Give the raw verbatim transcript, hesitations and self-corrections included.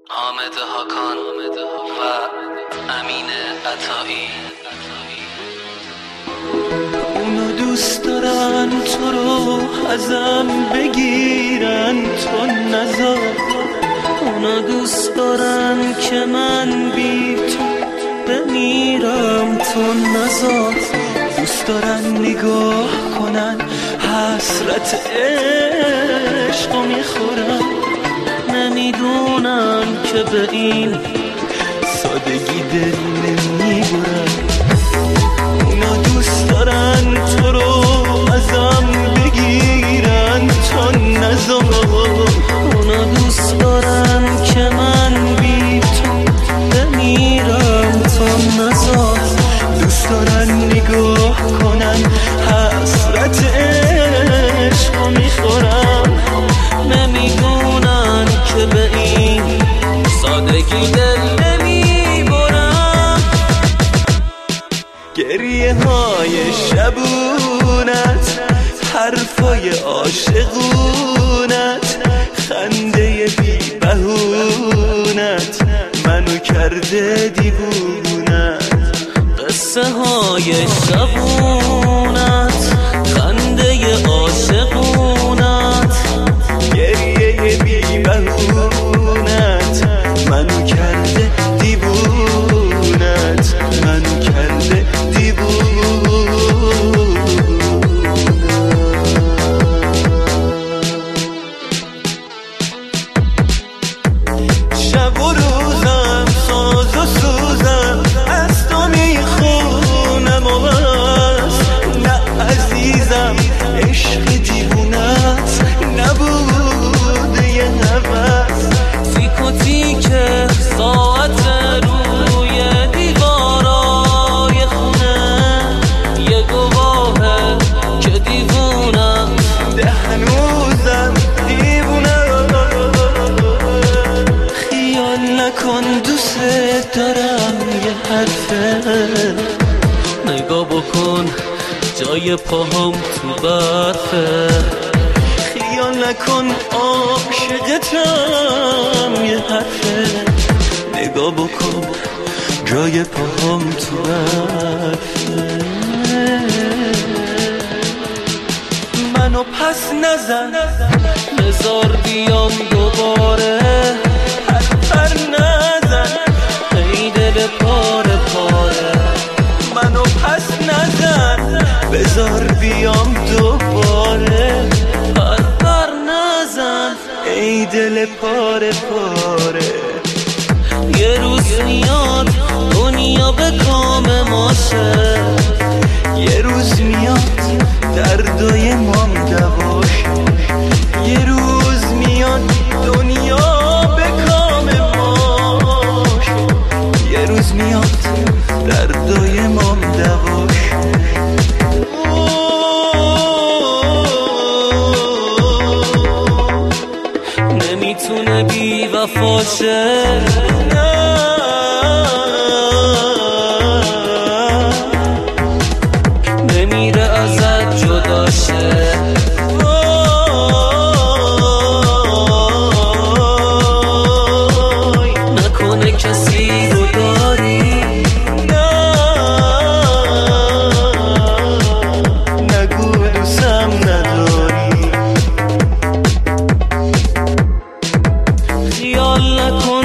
حامد هاکان و امین عطایی. اونا دوست دارن تو رو ازم بگیرن، تو نذار. اونا دوست دارن که من بی تو بمیرم، تو نذار. دوست دارن نگاه کنن حسرت عشقو میخورن، نمیدونن که به این سادگی دل نمیبرن. اونا دوست دارن تو رو ازم بگیرن، تو نذار. اونا دوست دارن که من بی تو بمیرم، تو نذار. دوست دارن نگاه کنن حسرت عشقو میخورن، نمیدونن که به این سادگی دل نمیبرم. گریه های شبونت، حرفای عاشقونت، خنده بی بهونت منو کرده دیوونت. قصه های شبونت، خنده عاشقونت، گریه بی بهونت منو کرده دیوونت، منو کرده شب و روزم ساز و سوزم از تو میخونم و بس. نه عزیزم عشق دیوونت نبوده یه نفس. تیک و تیک ساعت روی دیوارای خونه یه گواهه که دیوونم ده هنوزم دیوونم. خیال نکن دوست دارم یه حرفه، نگاه بکن جای پاهم تو برفه. خیال نکن عاشقتم یه حرفه، نگاه بکن جای پاهم تو برفه. منو پس نزن، بذار بیام دوباره. حرفر نزن ای دل پاره پاره. منو پس نزن، بذار بیام دوباره. حرفر نزن ای دل پاره پاره. یه روز میاد دنیا به کام ماشه، یه روز میاد دردای مام دواشه. یه روز میاد دنیا به کام ماشه، یه روز میاد دردای مام دواشه. نمیتونه بی وفاشه، نمیره ازت جداشه. نکنه کسی رو داری، نگو دوستم نداری. خیال نکن